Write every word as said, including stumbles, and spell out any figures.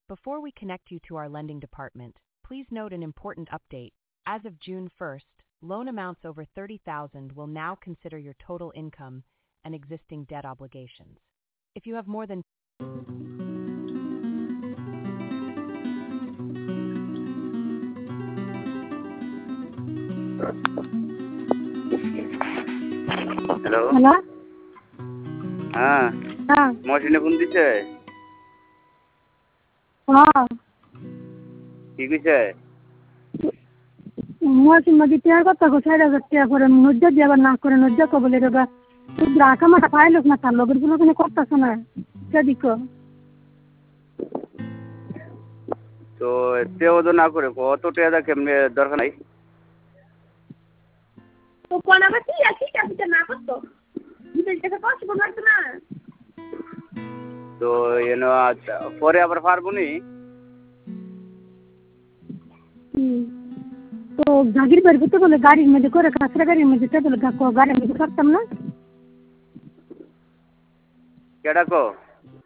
Before we connect you to our lending department, please note an important update. As of June first, loan amounts over thirty thousand will now consider your total income and existing debt obligations. If you have more than hello hello হ্যাঁ হ্যাঁ মহসিনে phone দিছে হ্যাঁ কি কইছে মহাসিন নদী টিয়ার কথা কো চার হাজার টিয়া করে নজ্জা দিয়ে আবার না করে নজ্জা কো বলে রেগা তুই রাখা মাটা পাইলস না তার লগের গুলো কোনো করতাছ না সেদিকো তো তেও তো না করে কত টাকা কেমনে দরকার নাই তো কোন আবার কি আছে কি না করতো বিদেশ থেকে পসিবল লাগতো না তো এনো পরে আবার পারবো নি তো গাড়ির বের করতে বলে গাড়ির মধ্যে করে কাঁচরা গাড়ির মধ্যে চলে গাড়ির মধ্যে করতাম না কেডা কো